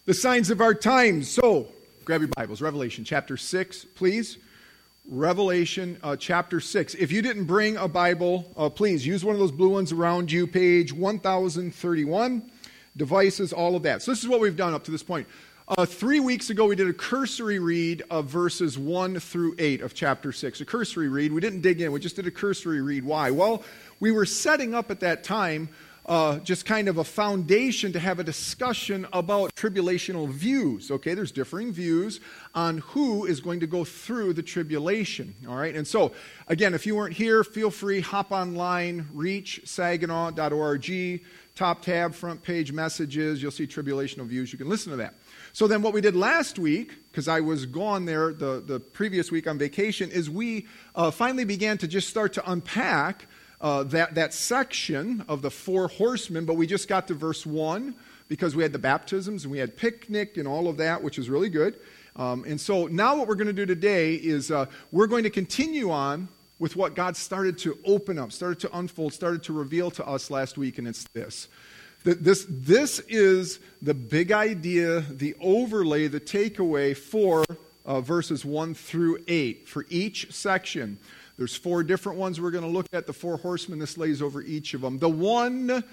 The signs of our times. So, grab your Bibles. Revelation chapter 6, please. Revelation chapter 6. If you didn't bring a Bible, please use one of those blue ones around you, page 1031. Devices, all of that. So this is what we've done up to this point. 3 weeks ago, we did a cursory read of verses 1 through 8 of chapter 6. A cursory read. We didn't dig in. We just did a cursory read. Why? Well, we were setting up at that time just kind of a foundation to have a discussion about tribulational views. Okay, there's differing views on who is going to go through the tribulation. All right, and so, again, if you weren't here, feel free, hop online, reachsaginaw.org, top tab, front page messages, you'll see tribulational views. You can listen to that. So then what we did last week, because I was gone there the previous week on vacation, is we finally began to just start to unpack that section of the four horsemen, but we just got to verse 1 because we had the baptisms and we had picnic and all of that, which is really good. And so now what we're going to do today is we're going to continue on with what God started to open up, started to unfold, started to reveal to us last week, and it's this. This is the big idea, the overlay, the takeaway for verses 1 through 8 for each section. There's 4 different ones we're going to look at. The 4 horsemen, this lays over each of them. The one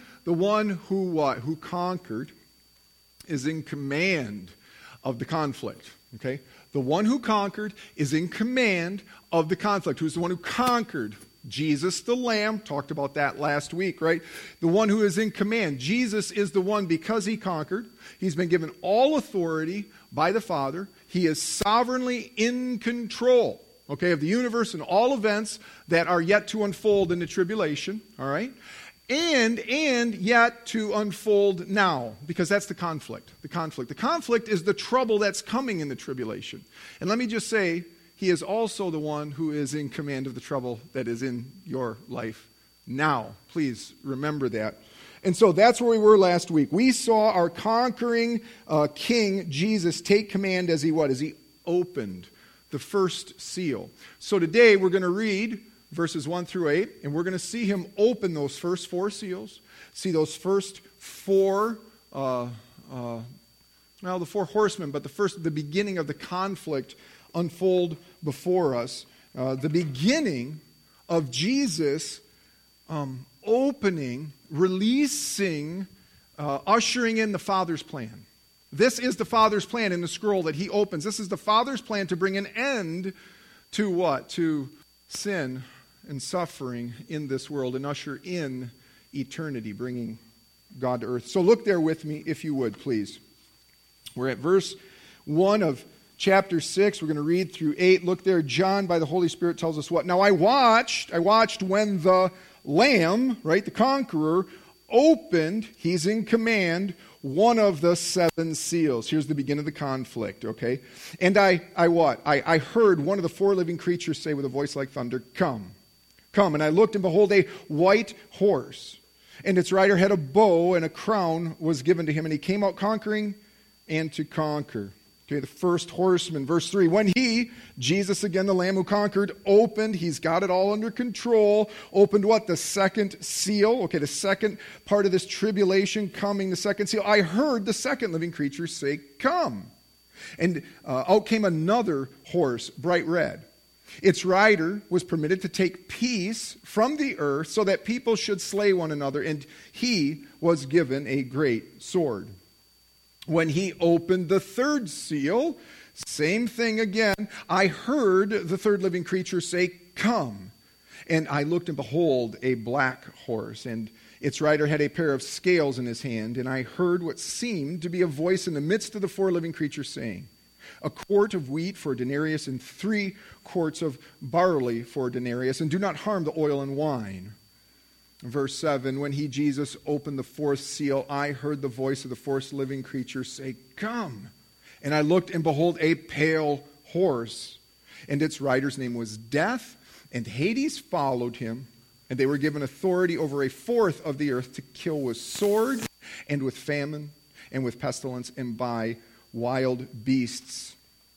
who conquered is in command of the conflict. Okay? The one who conquered is in command of the conflict. Who's the one who conquered? Jesus the Lamb. Talked about that last week, right? The one who is in command. Jesus is the one, because he conquered. He's been given all authority by the Father. He is sovereignly in control, okay, of the universe and all events that are yet to unfold in the tribulation, all right? And yet to unfold now, because that's the conflict. The conflict is the trouble that's coming in the tribulation. And let me just say, he is also the one who is in command of the trouble that is in your life now. Please remember that. And so that's where we were last week. We saw our conquering King, Jesus, take command as he what? As he opened the first seal. So today we're going to read verses 1 through 8, and we're going to see him open those first 4 seals, see those first 4, the 4 horsemen, but the beginning of the conflict unfold before us. The beginning of Jesus opening, releasing, ushering in the Father's plan. This is the Father's plan in the scroll that he opens. This is the Father's plan to bring an end to what? To sin and suffering in this world and usher in eternity, bringing God to earth. So look there with me, if you would, please. We're at verse 1 of chapter 6. We're going to read through 8. Look there. John, by the Holy Spirit, tells us what? Now I watched when the Lamb, right, the conqueror, opened, he's in command, one of the 7 seals. Here's the beginning of the conflict, okay? And I heard one of the 4 living creatures say with a voice like thunder, "Come, come." And I looked, and behold, a white horse. And its rider had a bow, and a crown was given to him. And he came out conquering and to conquer. Okay, the first horseman, verse 3. When he, Jesus again, the Lamb who conquered, opened, he's got it all under control, opened what? The second seal. Okay, the second part of this tribulation coming, the second seal. I heard the second living creature say, "Come." And out came another horse, bright red. Its rider was permitted to take peace from the earth so that people should slay one another, and he was given a great sword. When he opened the third seal, same thing again. I heard the third living creature say, "Come." And I looked, and behold, a black horse, and its rider had a pair of scales in his hand. And I heard what seemed to be a voice in the midst of the 4 living creatures saying, "A quart of wheat for a denarius, and 3 quarts of barley for a denarius, and do not harm the oil and wine." Verse 7, when he, Jesus, opened the 4th seal, I heard the voice of the 4th living creature say, "Come." And I looked, and behold, a pale horse, and its rider's name was Death, and Hades followed him, and they were given authority over 1/4 of the earth to kill with sword, and with famine, and with pestilence, and by wild beasts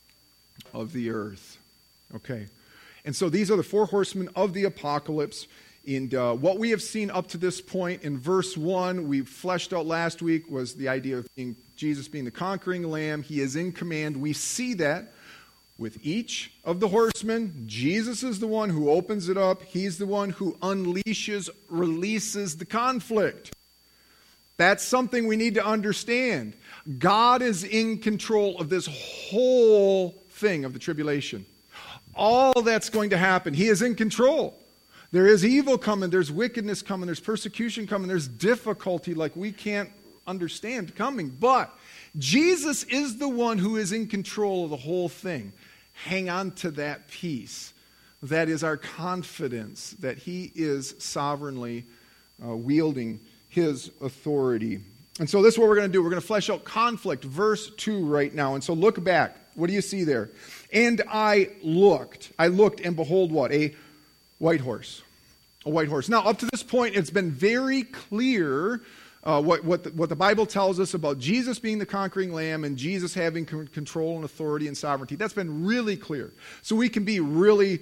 of the earth. Okay, and so these are the 4 horsemen of the apocalypse. And what we have seen up to this point in verse 1, we fleshed out last week, was the idea of being Jesus being the conquering lamb. He is in command. We see that with each of the horsemen. Jesus is the one who opens it up. He's the one who unleashes, releases the conflict. That's something we need to understand. God is in control of this whole thing of the tribulation. All that's going to happen, He is in control. There is evil coming, there's wickedness coming, there's persecution coming, there's difficulty like we can't understand coming. But Jesus is the one who is in control of the whole thing. Hang on to that peace. That is our confidence that He is sovereignly wielding His authority. And so this is what we're going to do. We're going to flesh out conflict, verse 2 right now. And so look back. What do you see there? And I looked, and behold what? A white horse. A white horse. Now, up to this point, it's been very clear what the Bible tells us about Jesus being the conquering lamb and Jesus having control and authority and sovereignty. That's been really clear. So we can be really,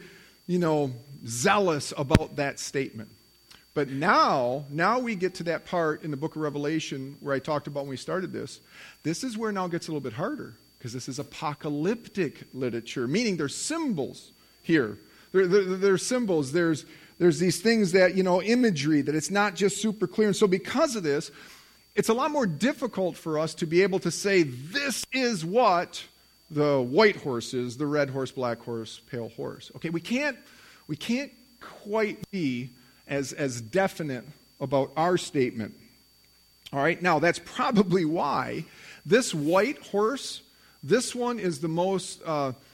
zealous about that statement. But now we get to that part in the book of Revelation where I talked about when we started this. This is where now it gets a little bit harder because this is apocalyptic literature, meaning there's symbols here. There's symbols. There's these things that, imagery, that it's not just super clear. And so because of this, it's a lot more difficult for us to be able to say this is what the white horse is, the red horse, black horse, pale horse. Okay, we can't quite be as definite about our statement. All right, now that's probably why this white horse, this one is the most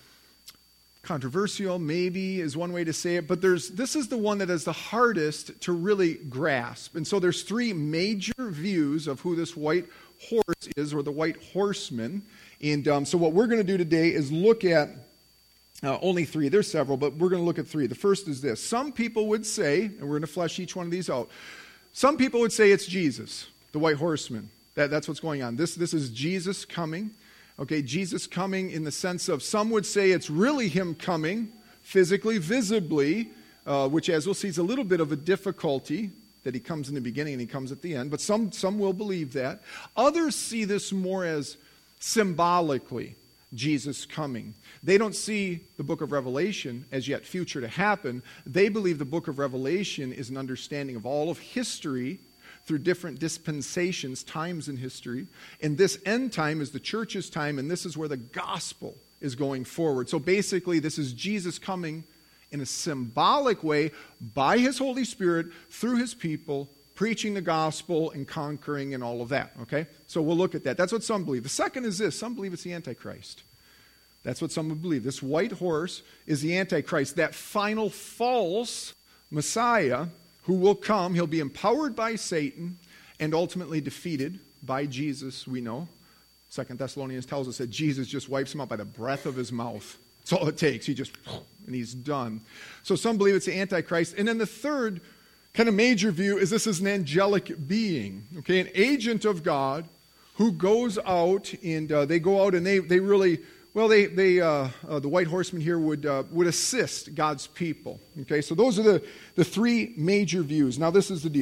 controversial, maybe is one way to say it, but this is the one that is the hardest to really grasp. And so there's three major views of who this white horse is, or the white horseman. And so what we're going to do today is look at only three. There's several, but we're going to look at three. The first is this. Some people would say, and we're going to flesh each one of these out, some people would say it's Jesus, the white horseman. That's what's going on. This is Jesus coming. Okay, Jesus coming in the sense of, some would say it's really Him coming, physically, visibly, which as we'll see is a little bit of a difficulty, that He comes in the beginning and He comes at the end. But some will believe that. Others see this more as symbolically Jesus coming. They don't see the book of Revelation as yet future to happen. They believe the book of Revelation is an understanding of all of history through different dispensations, times in history. And this end time is the church's time, and this is where the gospel is going forward. So basically, this is Jesus coming in a symbolic way by His Holy Spirit through His people, preaching the gospel and conquering and all of that, okay? So we'll look at that. That's what some believe. The second is this. Some believe it's the Antichrist. That's what some would believe. This white horse is the Antichrist, that final false Messiah who will come. He'll be empowered by Satan and ultimately defeated by Jesus, we know. 2 Thessalonians tells us that Jesus just wipes him out by the breath of His mouth. That's all it takes. And He's done. So some believe it's the Antichrist. And then the third kind of major view is this is an angelic being, okay, an agent of God who goes out, and they go out and they really, well, the white horseman here would assist God's people. Okay, so those are the three major views. Now this is the deal.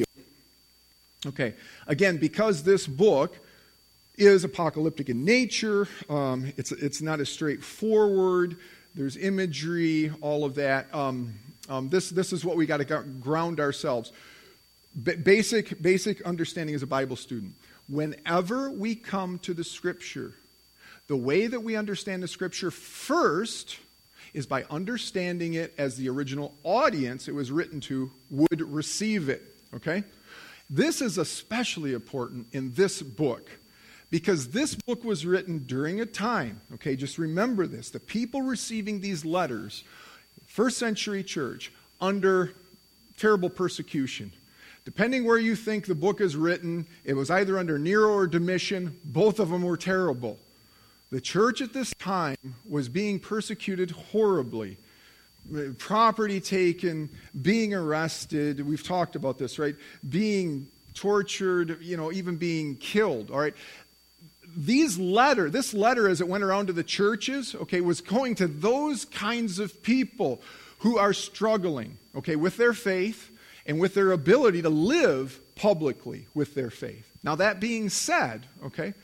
Okay, again, because this book is apocalyptic in nature, it's not as straightforward. There's imagery, all of that. This is what we got to ground ourselves. Basic understanding as a Bible student. Whenever we come to the Scripture, the way that we understand the Scripture first is by understanding it as the original audience it was written to would receive it. Okay? This is especially important in this book, because this book was written during a time, okay, just remember this, the people receiving these letters, first century church, under terrible persecution. Depending where you think the book is written, it was either under Nero or Domitian. Both of them were terrible. The church at this time was being persecuted horribly. Property taken, being arrested, we've talked about this, right? Being tortured, even being killed, all right? This letter as it went around to the churches, okay, was going to those kinds of people who are struggling, okay, with their faith and with their ability to live publicly with their faith. Now that being said, okay,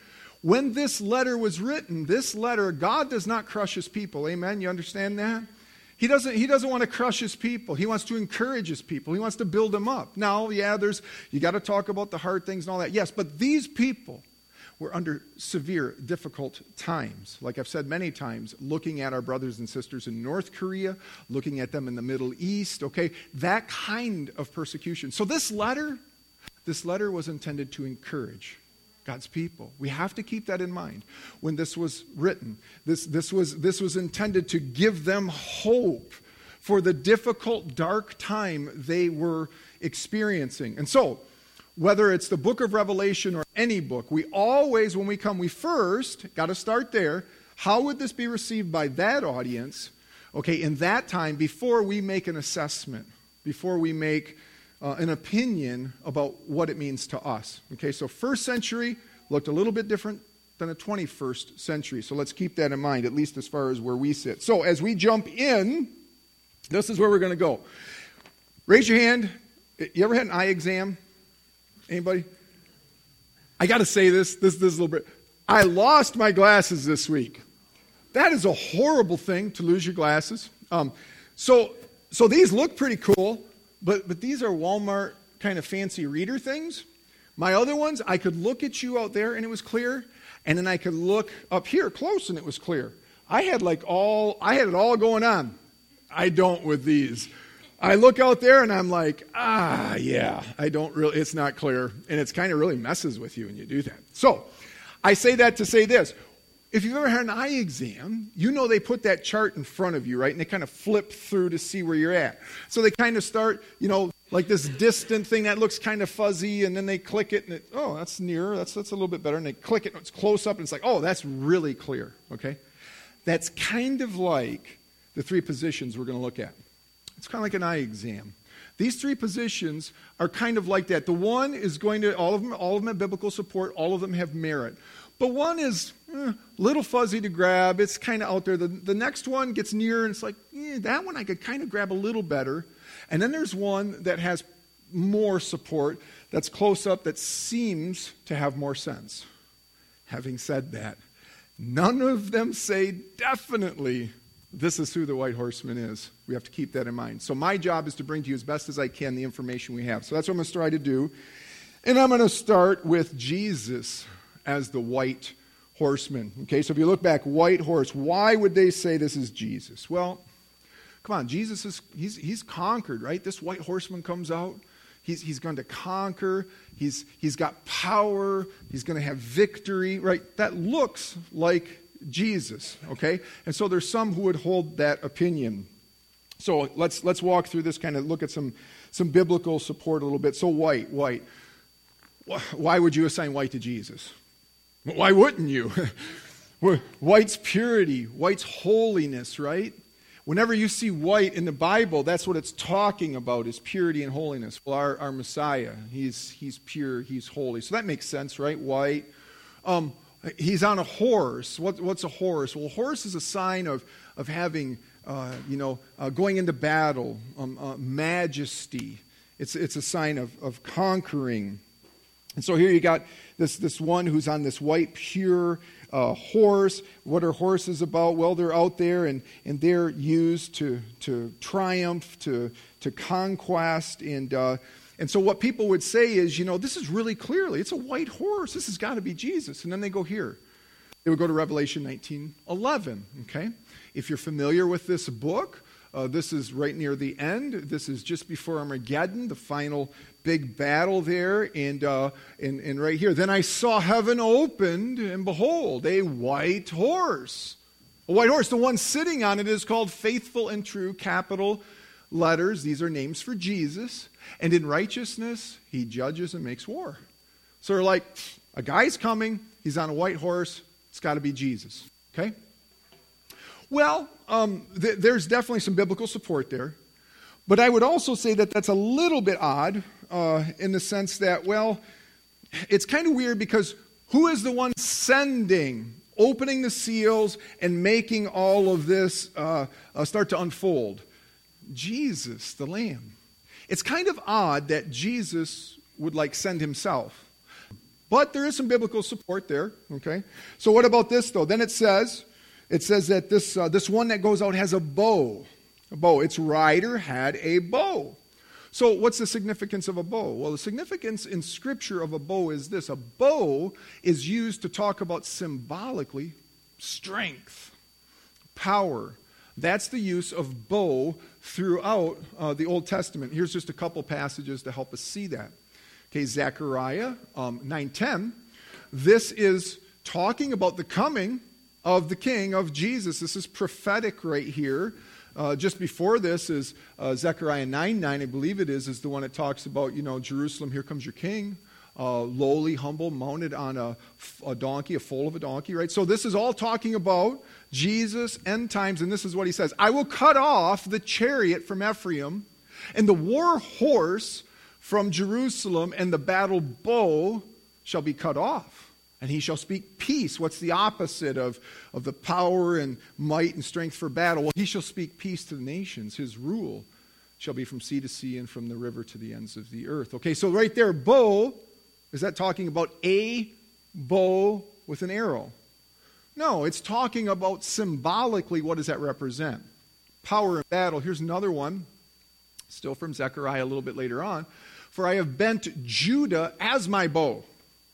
when this letter was written, this letter, God does not crush his people. Amen? You understand that? He doesn't want to crush his people. He wants to encourage his people. He wants to build them up. Now, yeah, you got to talk about the hard things and all that. Yes, but these people were under severe, difficult times. Like I've said many times, looking at our brothers and sisters in North Korea, looking at them in the Middle East, okay, that kind of persecution. So this letter was intended to encourage God's people. We have to keep that in mind when this was written. This was intended to give them hope for the difficult, dark time they were experiencing. And so, whether it's the book of Revelation or any book, we always, when we come, we first got to start there. How would this be received by that audience, okay, in that time, before we make an assessment, before we make an opinion about what it means to us. Okay, so first century looked a little bit different than the 21st century. So let's keep that in mind, at least as far as where we sit. So as we jump in, this is where we're going to go. Raise your hand. You ever had an eye exam? Anybody? I got to say this a little bit. I lost my glasses this week. That is a horrible thing to lose your glasses. So these look pretty cool. But these are Walmart kind of fancy reader things. My other ones, I could look at you out there and it was clear, and then I could look up here close and it was clear. I had it all going on. I don't with these. I look out there and I'm like, yeah, it's not clear. And it's kind of really messes with you when you do that. So I say that to say this. If you've ever had an eye exam, you know they put that chart in front of you, right? And they kind of flip through to see where you're at. So they kind of start, like this distant thing that looks kind of fuzzy, and then they click it, and that's nearer, that's a little bit better. And they click it, and it's close up, and it's like, that's really clear, okay? That's kind of like the three positions we're going to look at. It's kind of like an eye exam. These three positions are kind of like that. The one is going to, all of them have biblical support, all of them have merit. But one is a little fuzzy to grab. It's kind of out there. The next one gets near, and it's like, that one I could kind of grab a little better. And then there's one that has more support, that's close up, that seems to have more sense. Having said that, none of them say definitely this is who the white horseman is. We have to keep that in mind. So my job is to bring to you as best as I can the information we have. So that's what I'm going to try to do. And I'm going to start with Jesus as the white horseman. Okay, so if you look back, white horse, why would they say this is Jesus? Well, come on, Jesus he's conquered, right? This white horseman comes out. He's going to conquer. He's got power. He's going to have victory, right? That looks like Jesus, okay? And so there's some who would hold that opinion. So let's walk through this, kind of look at some biblical support a little bit. So white. Why would you assign white to Jesus? Why wouldn't you? White's purity, white's holiness, right? Whenever you see white in the Bible, that's what it's talking about, is purity and holiness. Well, our Messiah, he's pure, he's holy. So that makes sense, right? White. He's on a horse. What's a horse? Well, a horse is a sign of having, going into battle, majesty. It's a sign of conquering. And so here you got this one who's on this white, pure horse. What are horses about? Well, they're out there and they're used to triumph, to conquest. And so what people would say is, this is really clearly, it's a white horse. This has got to be Jesus. And then they go here. They would go to Revelation 19:11, okay? If you're familiar with this book, this is right near the end. This is just before Armageddon, the final big battle there. And right here, then I saw heaven opened, and behold, a white horse. A white horse. The one sitting on it is called Faithful and True, capital letters. These are names for Jesus. And in righteousness, he judges and makes war. So they're like, a guy's coming. He's on a white horse. It's got to be Jesus. Okay? Well, there's definitely some biblical support there. But I would also say that that's a little bit odd in the sense that, well, it's kind of weird because who is the one sending, opening the seals, and making all of this start to unfold? Jesus, the Lamb. It's kind of odd that Jesus would send himself. But there is some biblical support there, okay? So what about this, though? Then it says that this one that goes out has a bow. A bow. Its rider had a bow. So what's the significance of a bow? Well, the significance in Scripture of a bow is this. A bow is used to talk about symbolically strength, power. That's the use of bow throughout the Old Testament. Here's just a couple passages to help us see that. Okay, Zechariah 9:10. This is talking about the coming of the King, of Jesus. This is prophetic right here. Just before this is Zechariah 9:9, I believe it is the one that talks about, Jerusalem, here comes your king, lowly, humble, mounted on a donkey, a foal of a donkey, right? So this is all talking about Jesus, end times, and this is what he says. I will cut off the chariot from Ephraim, and the war horse from Jerusalem, and the battle bow shall be cut off. And he shall speak peace. What's the opposite of the power and might and strength for battle? Well, he shall speak peace to the nations. His rule shall be from sea to sea and from the river to the ends of the earth. Okay, so right there, bow, is that talking about a bow with an arrow? No, it's talking about symbolically what does that represent? Power in battle. Here's another one, still from Zechariah a little bit later on. For I have bent Judah as my bow.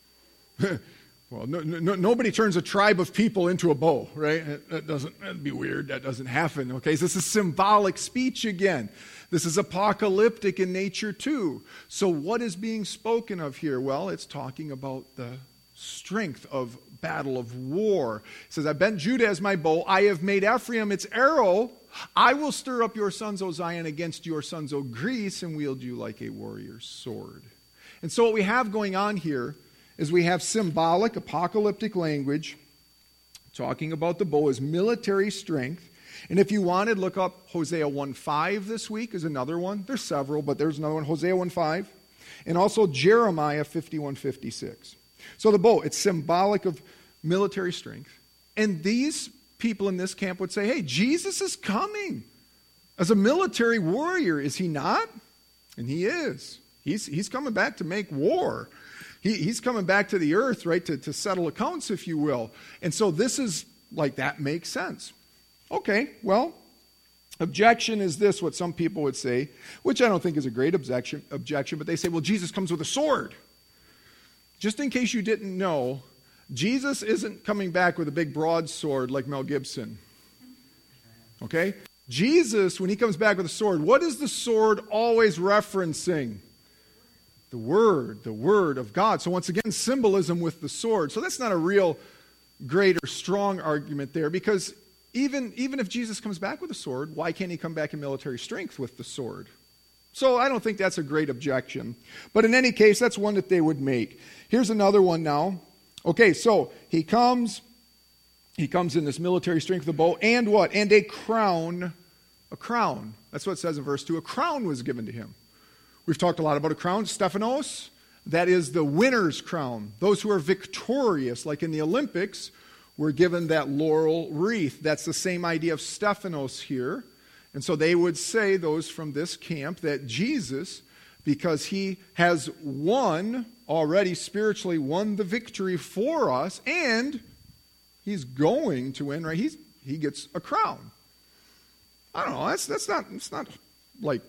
Well, nobody turns a tribe of people into a bow, right? That'd be weird. That doesn't happen, okay? So this is symbolic speech again. This is apocalyptic in nature too. So what is being spoken of here? Well, it's talking about the strength of battle, of war. It says, I bent Judah as my bow. I have made Ephraim its arrow. I will stir up your sons, O Zion, against your sons, O Greece, and wield you like a warrior's sword. And so what we have going on here is we have symbolic, apocalyptic language talking about the bow as military strength. And if you wanted, look up Hosea 1:5 this week is another one. There's several, but there's another one, Hosea 1:5. And also Jeremiah 51:56. So the bow, it's symbolic of military strength. And these people in this camp would say, hey, Jesus is coming as a military warrior, is he not? And he is. He's coming back to make war. He's coming back to the earth, right, to settle accounts, if you will. And so this is, like, that makes sense. Okay, well, objection is this, what some people would say, which I don't think is a great objection, but they say, well, Jesus comes with a sword. Just in case you didn't know, Jesus isn't coming back with a big broadsword like Mel Gibson. Okay? Jesus, when he comes back with a sword, what is the sword always referencing? The Word of God. So once again, symbolism with the sword. So that's not a real great or strong argument there, because even if Jesus comes back with a sword, why can't he come back in military strength with the sword? So I don't think that's a great objection. But in any case, that's one that they would make. Here's another one now. Okay, so he comes in this military strength of the bow, and what? And a crown. A crown. That's what it says in verse 2. A crown was given to him. We've talked a lot about a crown. Stephanos, that is the winner's crown. Those who are victorious, like in the Olympics, were given that laurel wreath. That's the same idea of Stephanos here. And so they would say, those from this camp, that Jesus, because he has won, already spiritually won the victory for us, and he's going to win, right? He gets a crown. I don't know. It's not like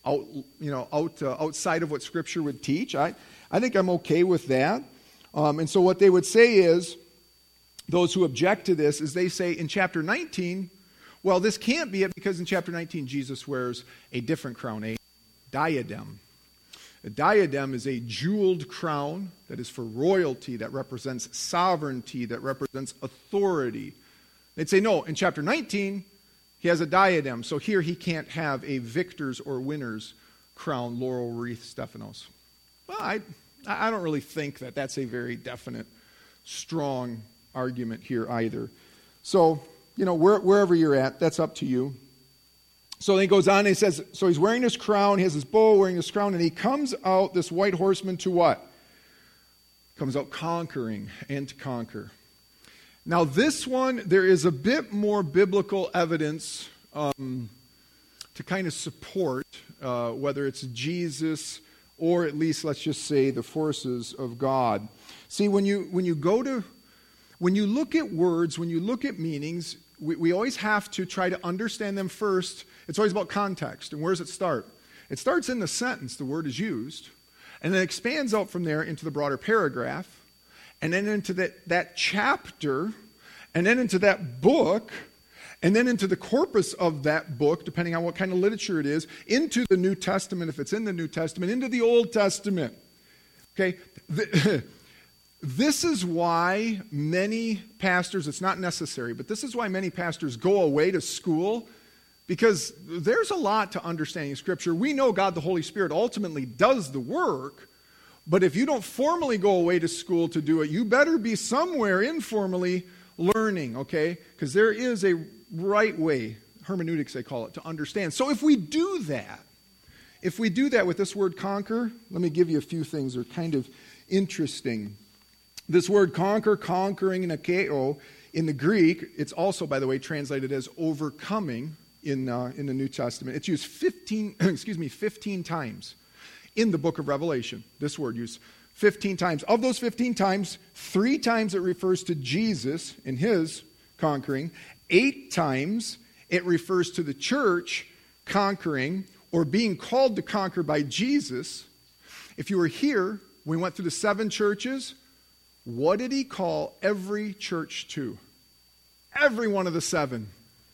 outside of what Scripture would teach. I think I'm okay with that. And so what they would say is, those who object to this, is they say in chapter 19, well, this can't be it, because in chapter 19 Jesus wears a different crown, a diadem. A diadem is a jeweled crown that is for royalty, that represents sovereignty, that represents authority. They'd say, no, in chapter 19, he has a diadem, so here he can't have a victor's or winner's crown, laurel wreath, Stephanos. Well, I don't really think that that's a very definite, strong argument here either. So, wherever you're at, that's up to you. So then he goes on and he says, so he's wearing his crown, he has his bow, wearing his crown, and he comes out, this white horseman, to what? Comes out conquering and to conquer. Now this one, there is a bit more biblical evidence to kind of support whether it's Jesus or at least, let's just say, the forces of God. See, when you look at words, when you look at meanings, we always have to try to understand them first. It's always about context. And where does it start? It starts in the sentence the word is used, and then expands out from there into the broader paragraph, and then into that chapter, and then into that book, and then into the corpus of that book, depending on what kind of literature it is, into the New Testament, if it's in the New Testament, into the Old Testament. Okay? This is why many pastors, it's not necessary, but this is why many pastors go away to school, because there's a lot to understanding Scripture. We know God the Holy Spirit ultimately does the work, but if you don't formally go away to school to do it, you better be somewhere informally learning, okay? Because there is a right way, hermeneutics they call it, to understand. So if we do that with this word conquer, let me give you a few things that are kind of interesting. This word conquer, conquering, nikeo, in the Greek, it's also, by the way, translated as overcoming in the New Testament. It's used 15 times in the book of Revelation. This word used 15 times. Of those 15 times, 3 times it refers to Jesus and his conquering. 8 times it refers to the church conquering or being called to conquer by Jesus. If you were here, we went through the 7 churches. What did he call every church to? Every one of the 7.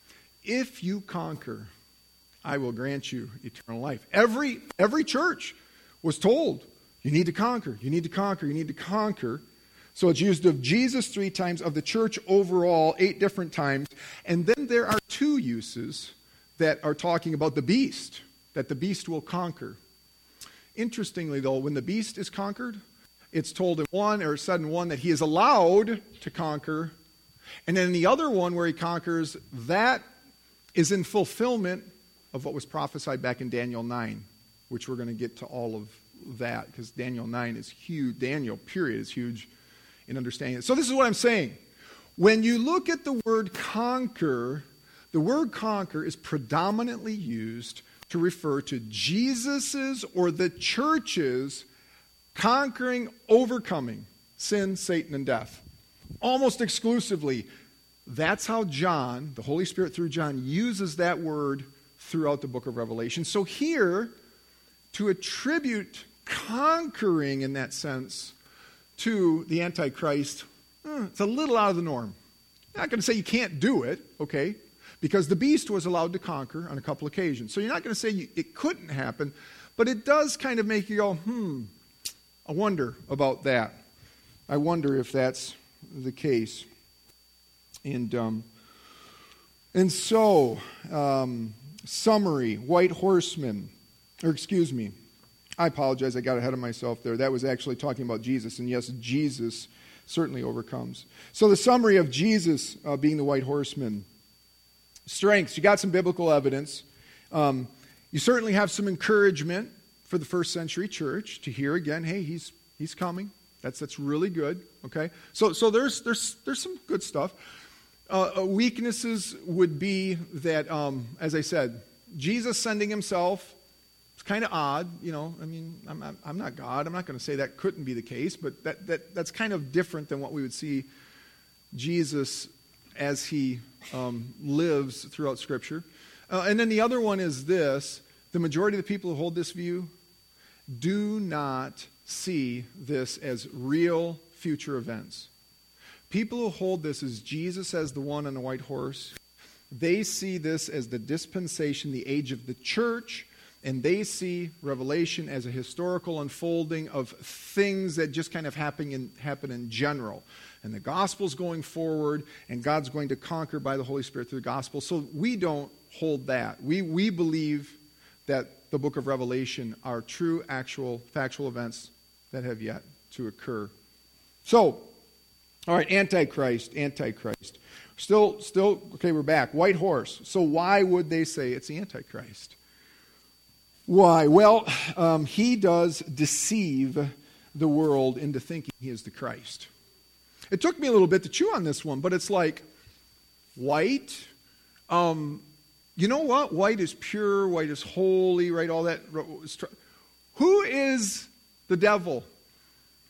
If you conquer, I will grant you eternal life. Every church was told, you need to conquer, you need to conquer, you need to conquer. So it's used of Jesus 3 times, of the church overall 8 different times. And then there are 2 uses that are talking about the beast, that the beast will conquer. Interestingly, though, when the beast is conquered, it's told in one, or said in one, that he is allowed to conquer. And then in the other one where he conquers, that is in fulfillment of what was prophesied back in Daniel 9, which we're going to get to all of that, because Daniel 9 is huge. Daniel, period, is huge in understanding it. So this is what I'm saying. When you look at the word conquer, the word conquer is predominantly used to refer to Jesus's or the church's conquering, overcoming sin, Satan, and death. Almost exclusively. That's how John, the Holy Spirit through John, uses that word throughout the book of Revelation. So here, to attribute conquering in that sense to the Antichrist, it's a little out of the norm. I'm not going to say you can't do it, okay? Because the beast was allowed to conquer on a couple occasions. So you're not going to say it couldn't happen, but it does kind of make you go, I wonder about that. I wonder if that's the case. And so, summary, white horseman, I apologize, I got ahead of myself there. That was actually talking about Jesus, and yes, Jesus certainly overcomes. So the summary of Jesus being the white horseman. Strengths, you got some biblical evidence. You certainly have some encouragement for the first century church to hear again, hey, he's coming. That's really good, okay? So there's some good stuff. Weaknesses would be that, as I said, Jesus sending himself, it's kind of odd, I mean, I'm not God. I'm not going to say that couldn't be the case, but that's kind of different than what we would see Jesus as he lives throughout Scripture. And then the other one is this. The majority of the people who hold this view do not see this as real future events. People who hold this as Jesus as the one on the white horse, they see this as the dispensation, the age of the church, and they see Revelation as a historical unfolding of things that just kind of happen in general. And the gospel's going forward, and God's going to conquer by the Holy Spirit through the gospel. So we don't hold that. We believe that the book of Revelation are true, actual, factual events that have yet to occur. So, all right, Antichrist. Still, okay, we're back. White horse. So why would they say it's the Antichrist? Why? Well, he does deceive the world into thinking he is the Christ. It took me a little bit to chew on this one, but it's like, white? You know what? White is pure, white is holy, right? All that. Who is the devil?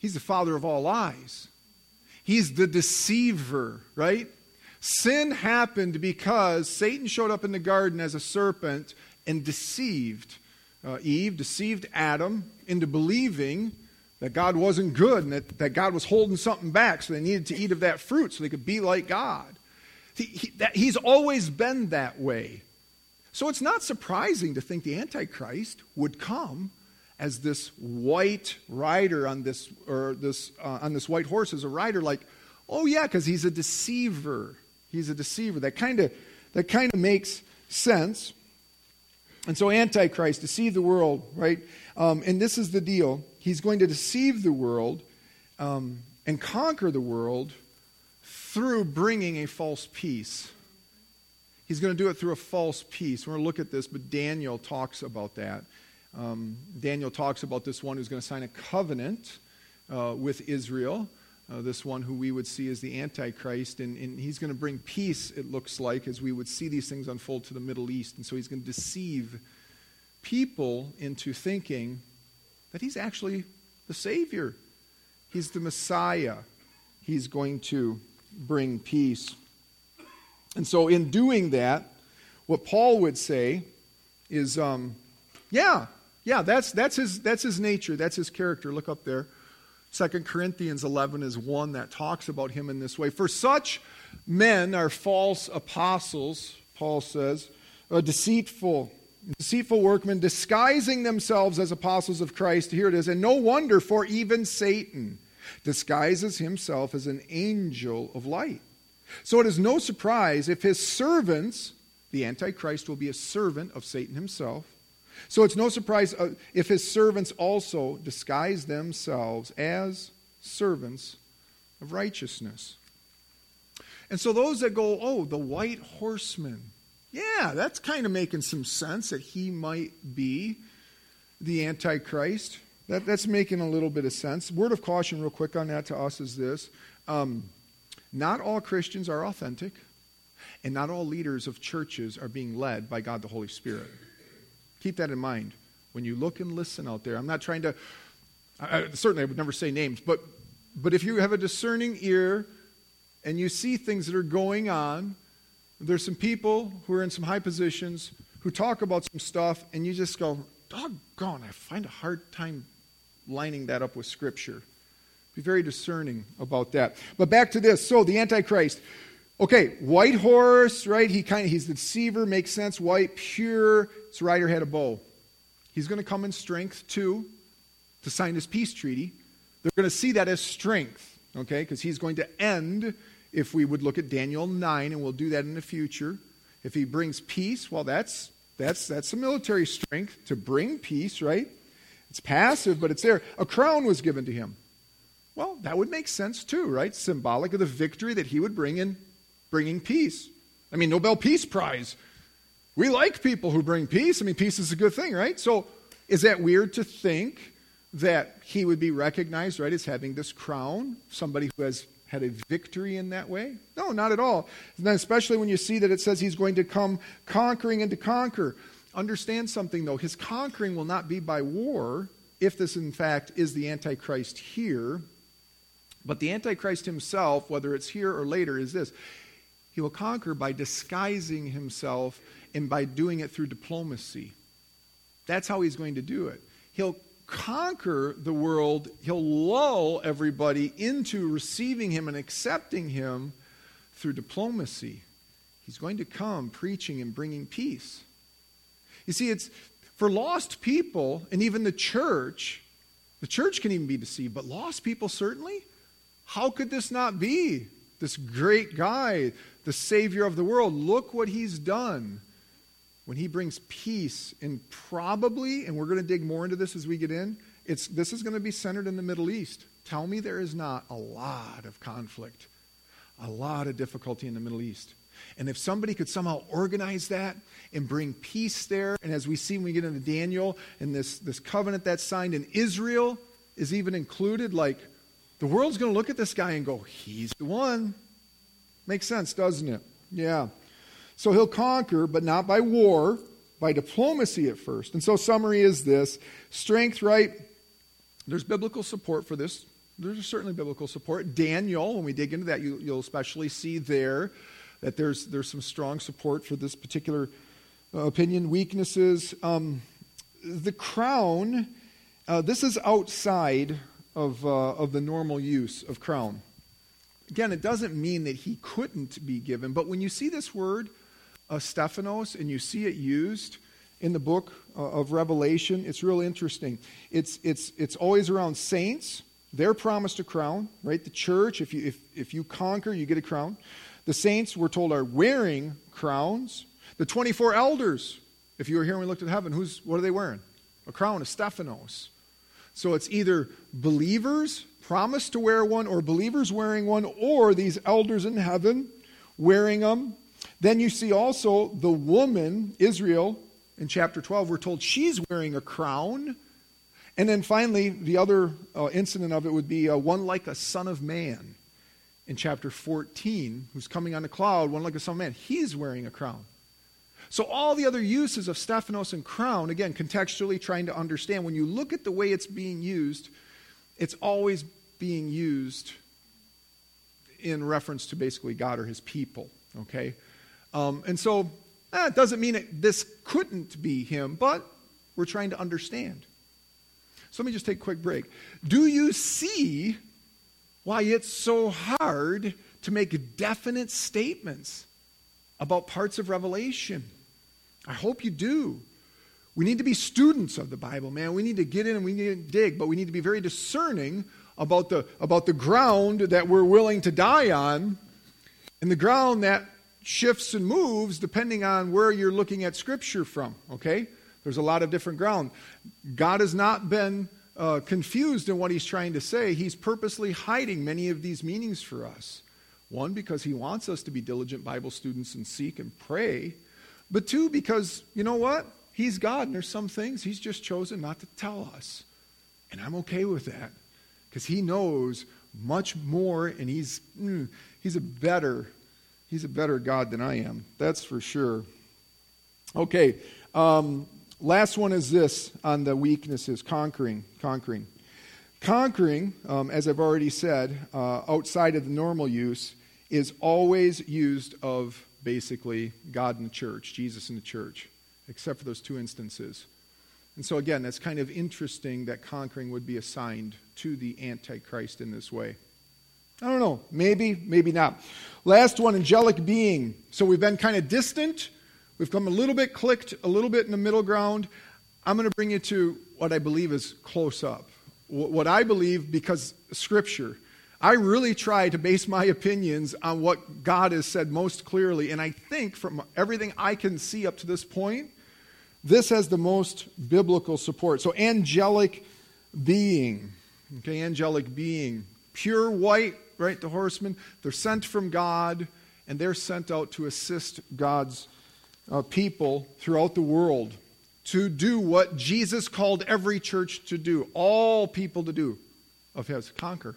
He's the father of all lies. He's the deceiver, right? Sin happened because Satan showed up in the garden as a serpent and deceived Eve, deceived Adam into believing that God wasn't good and that God was holding something back, so they needed to eat of that fruit so they could be like God. He's always been that way. So it's not surprising to think the Antichrist would come as this white rider on this white horse as a rider, like, oh yeah, because he's a deceiver. He's a deceiver. That kind of makes sense. And so Antichrist, deceive the world, right? And this is the deal. He's going to deceive the world and conquer the world through bringing a false peace. He's going to do it through a false peace. We're going to look at this, but Daniel talks about that. Daniel talks about this one who's going to sign a covenant with Israel, this one who we would see as the Antichrist, and he's going to bring peace, it looks like, as we would see these things unfold to the Middle East. And so he's going to deceive people into thinking that he's actually the Savior. He's the Messiah. He's going to bring peace. And so in doing that, what Paul would say is, that's his nature, that's his character. Look up there. 2 Corinthians 11 is one that talks about him in this way. For such men are false apostles, Paul says, deceitful workmen, disguising themselves as apostles of Christ. Here it is. And no wonder, for even Satan disguises himself as an angel of light. So it is no surprise if his servants, the Antichrist will be a servant of Satan himself. So it's no surprise if his servants also disguise themselves as servants of righteousness. And so those that go, oh, the white horseman, yeah, that's kind of making some sense that he might be the Antichrist. That's making a little bit of sense. Word of caution real quick on that to us is this. Not all Christians are authentic, and not all leaders of churches are being led by God the Holy Spirit. Keep that in mind when you look and listen out there. I'm not trying to, certainly I would never say names, but if you have a discerning ear and you see things that are going on, there's some people who are in some high positions who talk about some stuff and you just go, doggone, I find a hard time lining that up with Scripture. Be very discerning about that. But back to this. So the Antichrist. Okay, white horse, right? He's the deceiver, makes sense. White, pure. His rider had a bow. He's going to come in strength too, to sign his peace treaty. They're going to see that as strength, okay? Because he's going to end, if we would look at Daniel 9, and we'll do that in the future. If he brings peace, well, that's a military strength to bring peace, right? It's passive, but it's there. A crown was given to him. Well, that would make sense too, right? Symbolic of the victory that he would bring in bringing peace. I mean, Nobel Peace Prize. We like people who bring peace. I mean, peace is a good thing, right? So is that weird to think that he would be recognized, right, as having this crown, somebody who has had a victory in that way? No, not at all. And then especially when you see that it says he's going to come conquering and to conquer. Understand something, though. His conquering will not be by war, if this, in fact, is the Antichrist here. But the Antichrist himself, whether it's here or later, is this. He will conquer by disguising himself and by doing it through diplomacy. That's how he's going to do it. He'll conquer the world. He'll lull everybody into receiving him and accepting him through diplomacy. He's going to come preaching and bringing peace. You see, it's for lost people, and even the church can even be deceived, but lost people certainly. How could this not be? This great guy, the Savior of the world, look what he's done when he brings peace. And probably, and we're going to dig more into this as we get in, this is going to be centered in the Middle East. Tell me there is not a lot of conflict, a lot of difficulty in the Middle East. And if somebody could somehow organize that and bring peace there, and as we see when we get into Daniel, and this covenant that's signed, and Israel is even included, like, the world's going to look at this guy and go, he's the one. Makes sense, doesn't it? Yeah. So he'll conquer, but not by war, by diplomacy at first. And so summary is this. Strength, right? There's biblical support for this There's certainly biblical support. Daniel, when we dig into that, you'll especially see there that there's some strong support for this particular opinion. Weaknesses. The crown, this is outside of the normal use of crown. Again, it doesn't mean that he couldn't be given, but when you see this word, Stephanos, and you see it used in the book of Revelation, it's real interesting. It's always around saints. They're promised a crown, right? The church, if you conquer, you get a crown. The saints, we're told, are wearing crowns. The 24 elders, if you were here when we looked at heaven, what are they wearing? A crown, a Stephanos. So it's either believers promised to wear one, or believers wearing one, or these elders in heaven wearing them. Then you see also the woman, Israel, in chapter 12, we're told she's wearing a crown. And then finally, the other incident of it would be one like a son of man in chapter 14, who's coming on a cloud, one like a son of man. He's wearing a crown. So all the other uses of Stephanos and crown, again, contextually trying to understand, when you look at the way it's being used, it's always being used in reference to basically God or his people, okay? And so it doesn't mean this couldn't be him, but we're trying to understand. So let me just take a quick break. Do you see why it's so hard to make definite statements about parts of Revelation? I hope you do. We need to be students of the Bible, man. We need to get in and we need to dig, but we need to be very discerning about the ground that we're willing to die on, and the ground that shifts and moves depending on where you're looking at Scripture from, okay? There's a lot of different ground. God has not been confused in what he's trying to say. He's purposely hiding many of these meanings for us. One, because he wants us to be diligent Bible students and seek and pray. But two, because, you know what? He's God, and there's some things he's just chosen not to tell us. And I'm okay with that, because he knows much more, and he's a better God than I am. That's for sure. Okay, last one is this on the weaknesses, conquering. Conquering, as I've already said, outside of the normal use, is always used of basically God and the church, Jesus and the church, except for those two instances. And so again, that's kind of interesting that conquering would be assigned to the Antichrist in this way. I don't know, maybe not. Last one, angelic being. So we've been kind of distant. We've come a little bit clicked, a little bit in the middle ground. I'm going to bring you to what I believe is close up. What I believe, because Scripture, I really try to base my opinions on what God has said most clearly. And I think from everything I can see up to this point, this has the most biblical support. So angelic being. Okay, angelic being. Pure white, right, the horsemen. They're sent from God, and they're sent out to assist God's people throughout the world to do what Jesus called every church to do, all people to do of his, conquer.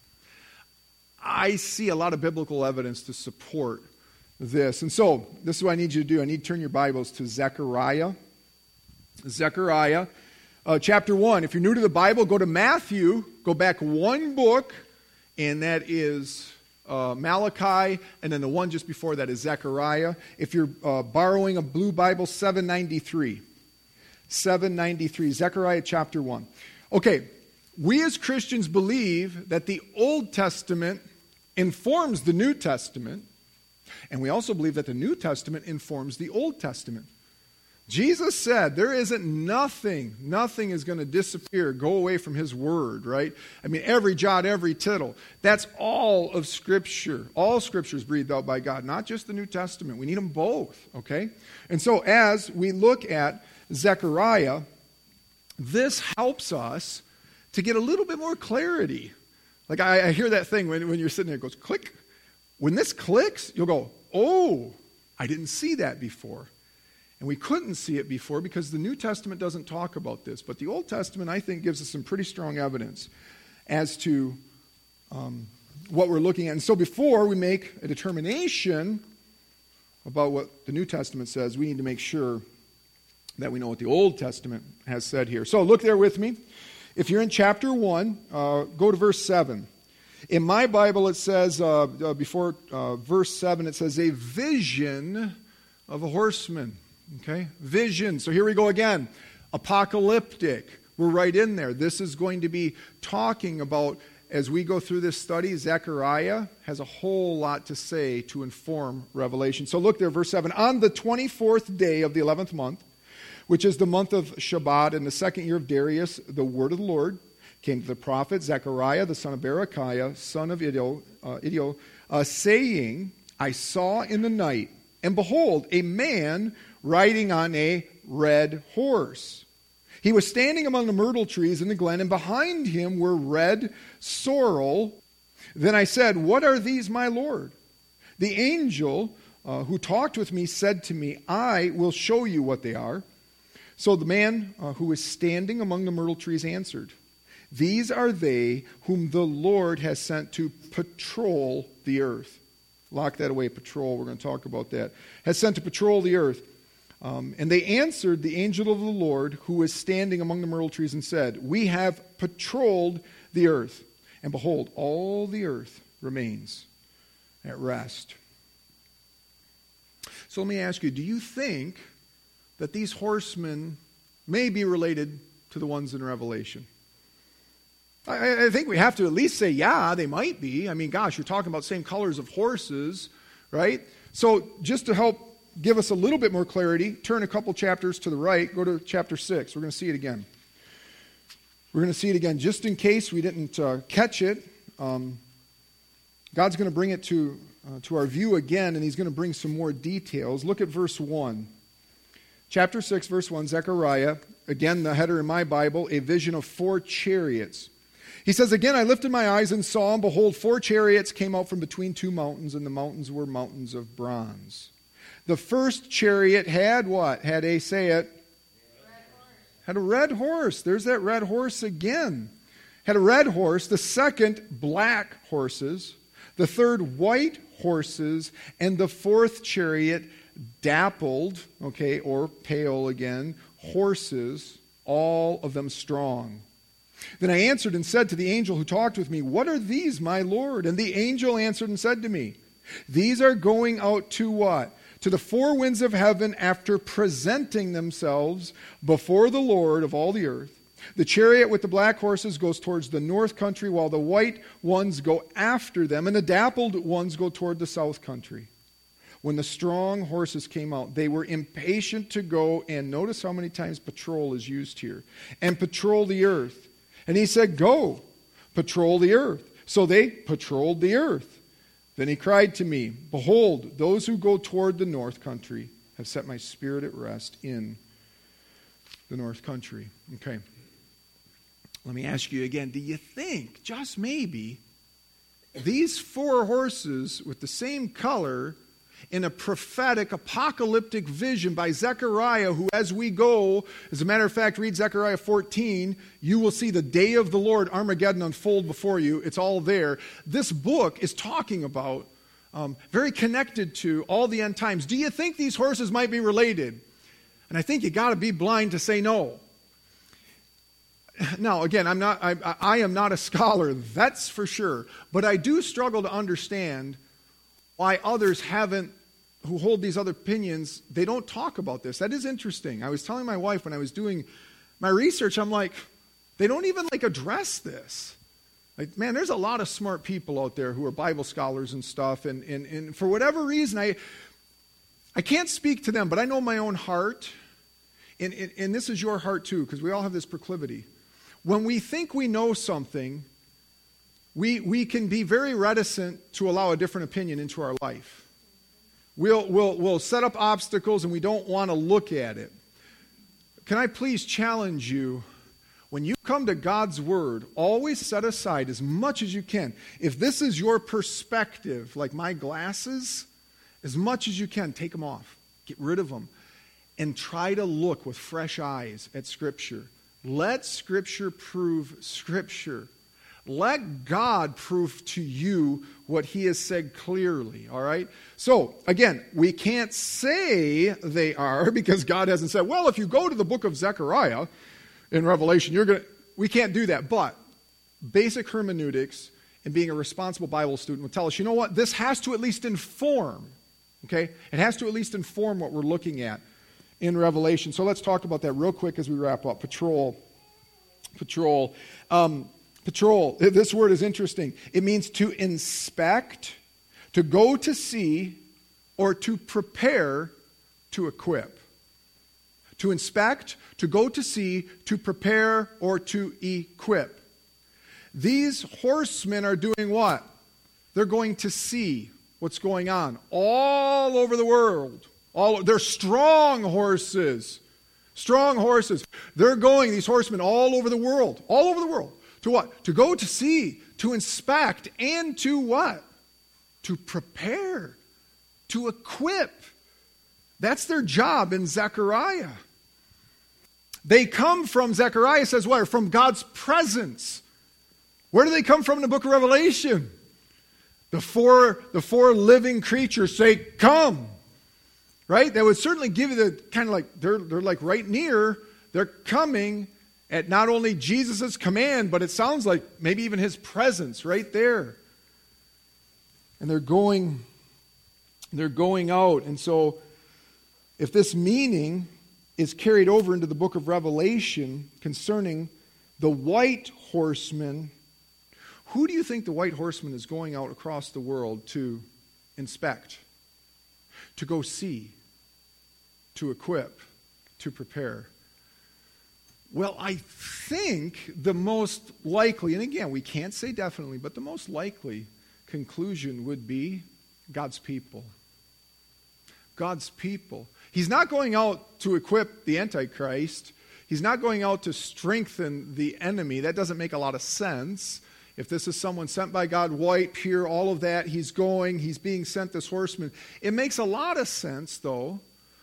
I see a lot of biblical evidence to support this. And so, this is what I need you to do. I need to turn your Bibles to Zechariah. Zechariah, chapter 1. If you're new to the Bible, go to Matthew, go back one book, and that is Malachi, and then the one just before that is Zechariah. If you're borrowing a blue Bible, 793. 793, Zechariah chapter 1. Okay, we as Christians believe that the Old Testament informs the New Testament, and we also believe that the New Testament informs the Old Testament. Jesus said there isn't nothing is going to disappear, go away from his word, right? I mean, every jot, every tittle. That's all of Scripture. All Scripture is breathed out by God, not just the New Testament. We need them both, okay? And so as we look at Zechariah, this helps us to get a little bit more clarity. Like I hear that thing when you're sitting there, it goes click. When this clicks, you'll go, oh, I didn't see that before. And we couldn't see it before because the New Testament doesn't talk about this. But the Old Testament, I think, gives us some pretty strong evidence as to what we're looking at. And so before we make a determination about what the New Testament says, we need to make sure that we know what the Old Testament has said here. So look there with me If you're in chapter 1, go to verse 7. In my Bible, it says, before verse 7, it says, a vision of a horseman. Okay? Vision. So here we go again. Apocalyptic. We're right in there. This is going to be talking about, as we go through this study, Zechariah has a whole lot to say to inform Revelation. So look there, verse 7. On the 24th day of the 11th month, which is the month of Shabbat in the second year of Darius, the word of the Lord came to the prophet Zechariah, the son of Berechiah, son of Iddo, saying, I saw in the night, and behold, a man riding on a red horse. He was standing among the myrtle trees in the glen, and behind him were red sorrel. Then I said, what are these, my Lord? The angel who talked with me said to me, I will show you what they are. So the man who was standing among the myrtle trees answered, these are they whom the Lord has sent to patrol the earth. Lock that away, patrol. We're going to talk about that. Has sent to patrol the earth. And they answered the angel of the Lord who was standing among the myrtle trees and said, we have patrolled the earth. And behold, all the earth remains at rest. So let me ask you, do you think that these horsemen may be related to the ones in Revelation? I think we have to at least say, yeah, they might be. I mean, gosh, you're talking about same colors of horses, right? So just to help give us a little bit more clarity, turn a couple chapters to the right, go to chapter 6. We're going to see it again. We're going to see it again. Just in case we didn't catch it, God's going to bring it to our view again, and he's going to bring some more details. Look at verse 1. Chapter 6, verse 1, Zechariah, again the header in my Bible, a vision of 4 chariots. He says, again, I lifted my eyes and saw, and behold, 4 chariots came out from between 2 mountains, and the mountains were mountains of bronze. The first chariot had what? Had a, say it, had a red horse. There's that red horse again. Had a red horse. The second, black horses. The third, white horses. And the fourth chariot, dappled, okay, or pale again, horses, all of them strong. Then I answered and said to the angel who talked with me, what are these, my Lord? And the angel answered and said to me, these are going out to what? To the 4 winds of heaven after presenting themselves before the Lord of all the earth. The chariot with the black horses goes towards the north country, while the white ones go after them, and the dappled ones go toward the south country. When the strong horses came out, they were impatient to go, and notice how many times patrol is used here, and patrol the earth. And he said, go, patrol the earth. So they patrolled the earth. Then he cried to me, behold, those who go toward the north country have set my spirit at rest in the north country. Okay. Let me ask you again, do you think, just maybe, these 4 horses with the same color in a prophetic, apocalyptic vision by Zechariah, who as we go, as a matter of fact, read Zechariah 14, you will see the day of the Lord, Armageddon, unfold before you. It's all there. This book is talking about, very connected to all the end times. Do you think these horses might be related? And I think you got to be blind to say no. Now, again, I am not a scholar, that's for sure. But I do struggle to understand why others who hold these other opinions, they don't talk about this. That is interesting. I was telling my wife when I was doing my research, I'm like, they don't even address this. Like, man, there's a lot of smart people out there who are Bible scholars and stuff, and for whatever reason, I can't speak to them, but I know my own heart, and this is your heart too, because we all have this proclivity. When we think we know something, we can be very reticent to allow a different opinion into our life. We'll set up obstacles and we don't want to look at it. Can I please challenge you, when you come to God's Word, always set aside as much as you can. If this is your perspective, like my glasses, as much as you can, take them off. Get rid of them. And try to look with fresh eyes at Scripture. Let Scripture prove Scripture. Let God prove to you what He has said clearly, all right? So, again, we can't say they are because God hasn't said, well, if you go to the book of Zechariah in Revelation, you're going to... we can't do that. But basic hermeneutics and being a responsible Bible student will tell us, you know what? This has to at least inform, okay? It has to at least inform what we're looking at in Revelation. So let's talk about that real quick as we wrap up. Patrol. Patrol. This word is interesting. It means to inspect, to go to see, or to prepare, to equip. To inspect, to go to see, to prepare, or to equip. These horsemen are doing what? They're going to see what's going on all over the world. They're strong horses. Strong horses. They're going, these horsemen, all over the world. All over the world. To what? To go to see, to inspect, and to what? To prepare, to equip. That's their job in Zechariah. They come from, Zechariah says what? From God's presence. Where do they come from in the book of Revelation? The four living creatures say, come. Right? That would certainly give you the kind of like, they're like right near. They're coming at not only Jesus' command, but it sounds like maybe even his presence right there. And they're going out. And so if this meaning is carried over into the book of Revelation concerning the white horseman, who do you think the white horseman is going out across the world to inspect, to go see, to equip, to prepare? Well, I think the most likely, and again, we can't say definitely, but the most likely conclusion would be God's people. God's people. He's not going out to equip the Antichrist. He's not going out to strengthen the enemy. That doesn't make a lot of sense. If this is someone sent by God, white, pure, all of that, he's being sent, this horseman. It makes a lot of sense, though,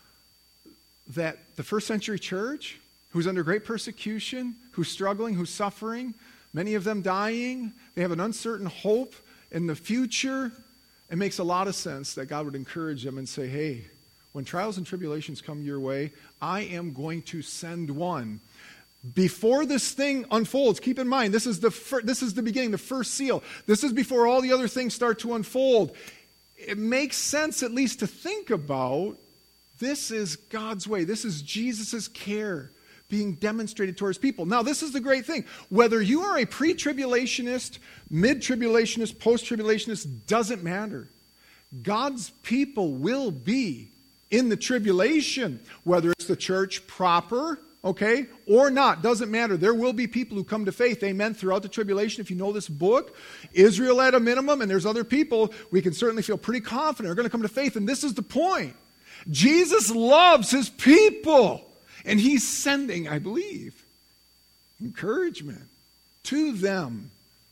that the first century church, who's under great persecution, who's struggling, who's suffering, many of them dying, they have an uncertain hope in the future. It makes a lot of sense that God would encourage them and say, hey, when trials and tribulations come your way, I am going to send one. Before this thing unfolds, keep in mind, this is the beginning, the first seal. This is before all the other things start to unfold. It makes sense at least to think about, this is God's way. This is Jesus' care being demonstrated towards people. Now, this is the great thing. Whether you are a pre-tribulationist, mid-tribulationist, post-tribulationist, doesn't matter. God's people will be in the tribulation, whether it's the church proper, okay, or not, doesn't matter. There will be people who come to faith, amen, throughout the tribulation. If you know this book, Israel at a minimum, and there's other people, we can certainly feel pretty confident are going to come to faith, and this is the point. Jesus loves his people, and he's sending, I believe, encouragement to them.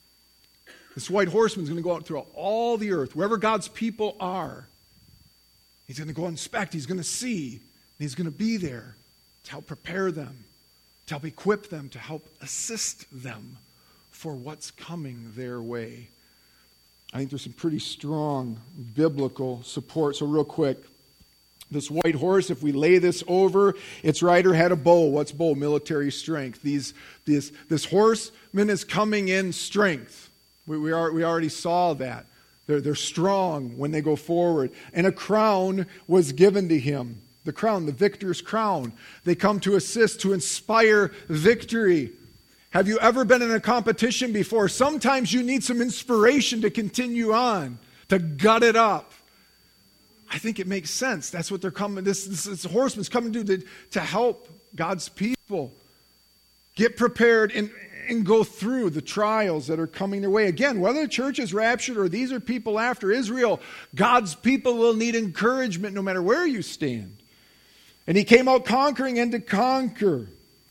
This white horseman is going to go out throughout all the earth, wherever God's people are. He's going to go inspect, he's going to see, and he's going to be there to help prepare them, to help equip them, to help assist them for what's coming their way. I think there's some pretty strong biblical support. So real quick, this white horse, if we lay this over, its rider had a bow. What's bow? Military strength. This horseman is coming in strength. We already saw that. They're strong when they go forward. And a crown was given to him. The crown, the victor's crown. They come to assist, to inspire victory. Have you ever been in a competition before? Sometimes you need some inspiration to continue on, to gut it up. I think it makes sense. That's what they're coming. This horseman's coming to help God's people get prepared and go through the trials that are coming their way. Again, whether the church is raptured or these are people after Israel, God's people will need encouragement no matter where you stand. And he came out conquering and to conquer.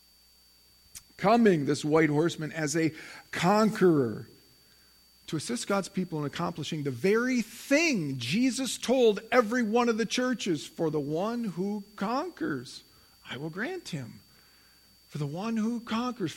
Coming, this white horseman, as a conqueror to assist God's people in accomplishing the very thing Jesus told every one of the churches. For the one who conquers, I will grant him. For the one who conquers,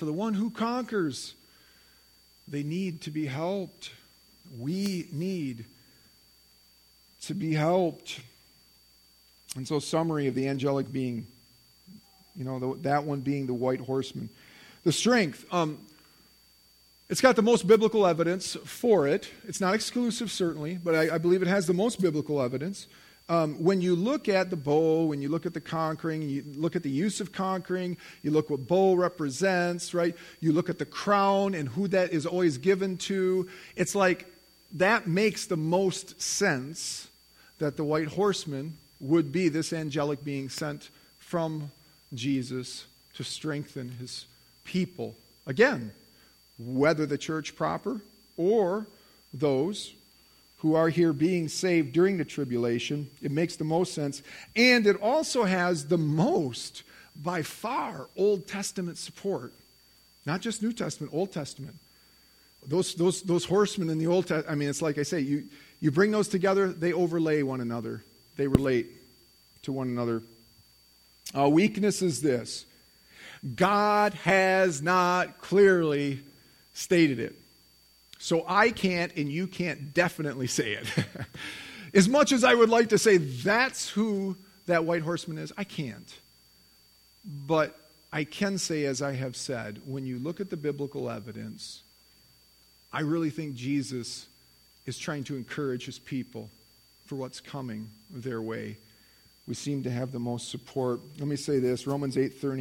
they need to be helped. We need to be helped. And so, summary of the angelic being, that one being the white horseman. The strength. It's got the most biblical evidence for it. It's not exclusive, certainly, but I believe it has the most biblical evidence. When you look at the bow, when you look at the conquering, you look at the use of conquering, you look what bow represents, right? You look at the crown and who that is always given to. It's like that makes the most sense that the white horseman would be this angelic being sent from Jesus to strengthen his people. Again, whether the church proper or those who are here being saved during the tribulation, it makes the most sense. And it also has the most, by far, Old Testament support. Not just New Testament, Old Testament. Those horsemen in the Old Testament, I mean, it's like I say, you bring those together, they overlay one another. They relate to one another. Our weakness is this. God has not clearly stated it. So I can't and you can't definitely say it. As much as I would like to say that's who that white horseman is, I can't. But I can say, as I have said, when you look at the biblical evidence, I really think Jesus is trying to encourage his people for what's coming their way. We seem to have the most support. Let me say this, Romans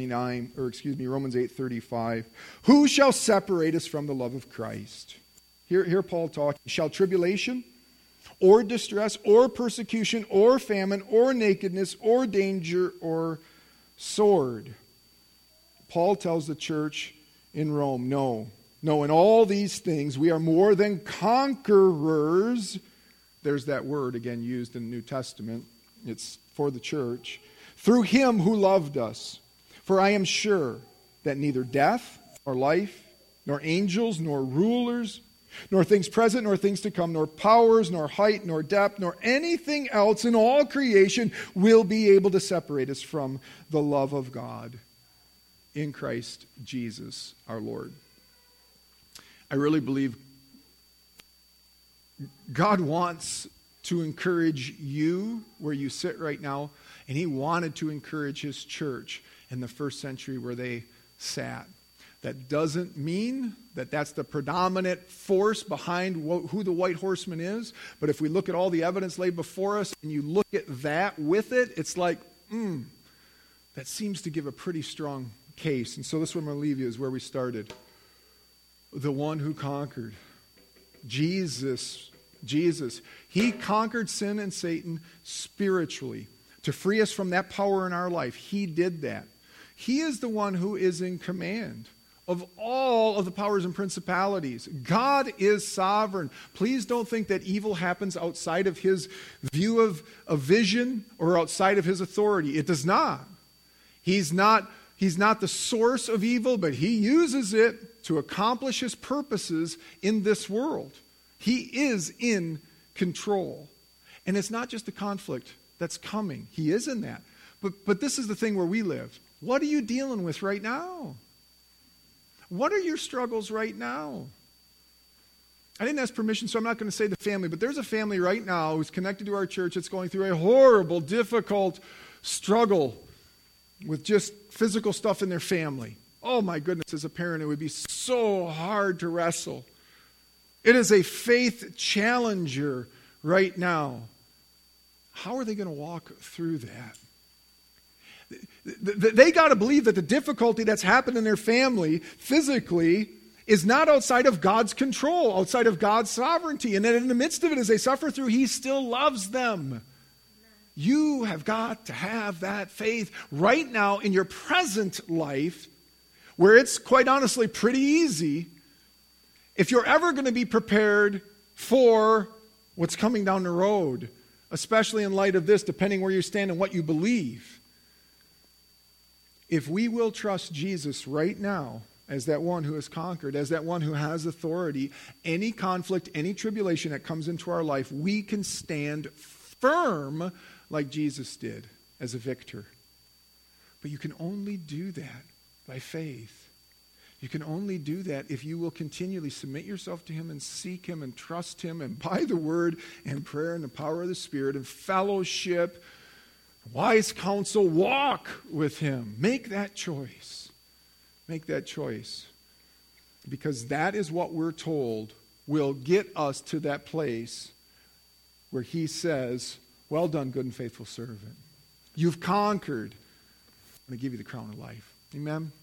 8:35. Who shall separate us from the love of Christ? Here Paul talking. Shall tribulation or distress or persecution or famine or nakedness or danger or sword? Paul tells the church in Rome, no, in all these things we are more than conquerors. There's that word again used in the New Testament. It's for the church. Through him who loved us. For I am sure that neither death or life, nor angels, nor rulers, nor things present, nor things to come, nor powers, nor height, nor depth, nor anything else in all creation will be able to separate us from the love of God in Christ Jesus our Lord. I really believe God wants to encourage you where you sit right now, and he wanted to encourage his church in the first century where they sat. That doesn't mean that that's the predominant force behind who the white horseman is, but if we look at all the evidence laid before us and you look at that with it, it's like, that seems to give a pretty strong case. And so this is where I'm going to leave you, is where we started. The one who conquered. Jesus. He conquered sin and Satan spiritually to free us from that power in our life. He did that. He is the one who is in command of all of the powers and principalities. God is sovereign. Please don't think that evil happens outside of his view of a vision or outside of his authority. It does not. He's not the source of evil, but he uses it to accomplish his purposes in this world. He is in control. And it's not just the conflict that's coming. He is in that. But this is the thing where we live. What are you dealing with right now? What are your struggles right now? I didn't ask permission, so I'm not going to say the family, but there's a family right now who's connected to our church that's going through a horrible, difficult struggle with just physical stuff in their family. Oh my goodness, as a parent, it would be so hard to wrestle. It is a faith challenger right now. How are they going to walk through that? They got to believe that the difficulty that's happened in their family physically is not outside of God's control, outside of God's sovereignty, and that in the midst of it, as they suffer through, he still loves them. You have got to have that faith right now in your present life, where it's quite honestly pretty easy. If you're ever going to be prepared for what's coming down the road, especially in light of this, depending where you stand and what you believe, if we will trust Jesus right now as that one who has conquered, as that one who has authority, any conflict, any tribulation that comes into our life, we can stand firm like Jesus did as a victor. But you can only do that by faith. You can only do that if you will continually submit yourself to him and seek him and trust him, and by the word and prayer and the power of the Spirit and fellowship, wise counsel, walk with him. Make that choice. Make that choice. Because that is what we're told will get us to that place where he says, well done, good and faithful servant. You've conquered. I'm going to give you the crown of life. Amen.